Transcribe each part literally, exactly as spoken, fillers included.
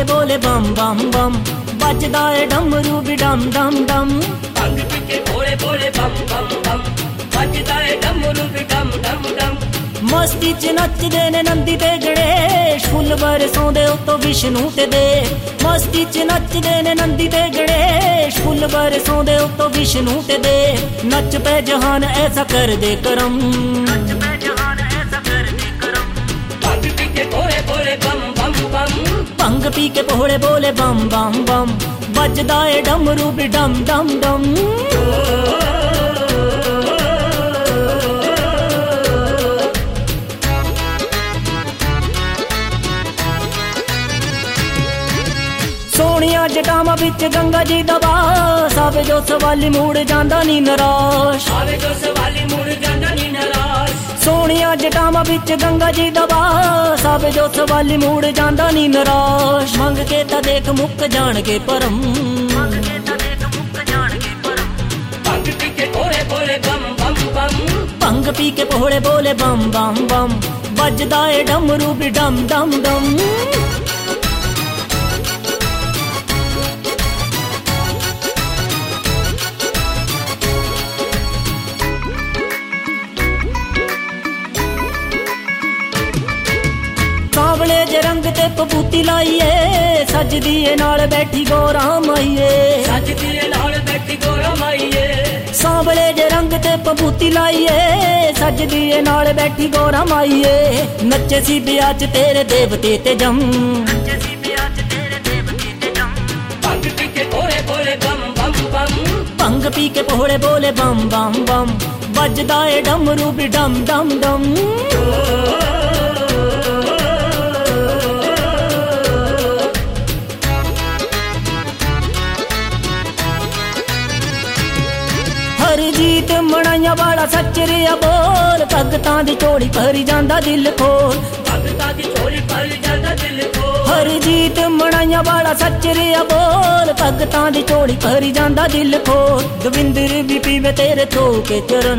बोले बम बम बम, बजदा है डमरू भी डम डम डम। भंग पी के भोले भोले बम बम बम, बजदा है डमरू भी डम डम डम। मस्ती च नचदे ने नंदी ते गणेश, फुल बरसोंदे उत्तों विष्णु ते दे। मस्ती च नचदे ने नंदी ते गणेश, फुल बरसोंदे उत्तों विष्णु ते दे। नच पे जहान ऐसा कर दे करम, नच पे जहान ऐसा कर दे करम। भंग पी के भोले भोले बम बम बम, भंग पी के भोले बोले बम बम बम, बजदा है डमरू भी डम डम डम। सोनिया जटामा बिच गंगा जी दा वास, आवे जो सवाली मुड़ जांदा नी निराश, आवे जो सवाली मुड़ जांदा नी निराश। सोनिया जटामा बिच गंगा जी दा वास, आवे जो सवाली मुड़ जांदा नी निराश। मंग के ता देख मुक जान के परम, मंग के ता देख मुक जान के परम। भंग पी के भोले भोले बम बम बम, भंग पी के भोले बोले बम बम बम, बजदा है डमरू भी डम डम डम। सांवले जे रंग ते पबूती लाइए, सजदी ए नाल बैठी गौरा माईए, सजदी ए नाल बैठी गौरा माईए। सांवले जे रंग ते पबूती लाइए, सजदी ए नाल बैठी गौरा माईए। नचे सी ब्याह च तेरे देवते ते जम, नचे सी ब्याह च तेरे देवते ते जम। भंग पी के भोले भोले बम बम बम, भंग पी के भोले बोले बम बम बम, बजदा है डमरू भी डम डम डम। हर जीत मनाइया वाला सच रिया बोल, भगतां दी चोली भरी जांदा दिल खोल, भगतां दी चोली भरी जांदा दिल खोल। हर जीत मनाइया वाला सच रिया बोल, भगतां दी चोली भरी जांदा दिल खोल। गोविंदर भी पीवे तेरे थो के चरण,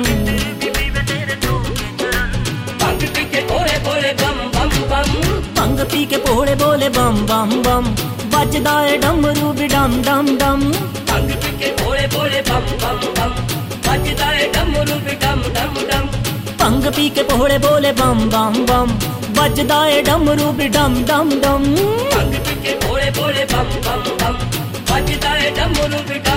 भंग पी के भोले भोले बम बम बम, भंग पी के भोले बोले बम बम बम, बजदा है डमरू भी डम डम डम। भंग पी के भोले भोले बम बम बम, बजदा है डमरू भी डम डम डम। भंग पी के भोले बोले बम बम बम, बजदा है डमरू भी डम डम डम। भंग पी के भोले भोले बम बम बम, बजदा है डमरू भी डम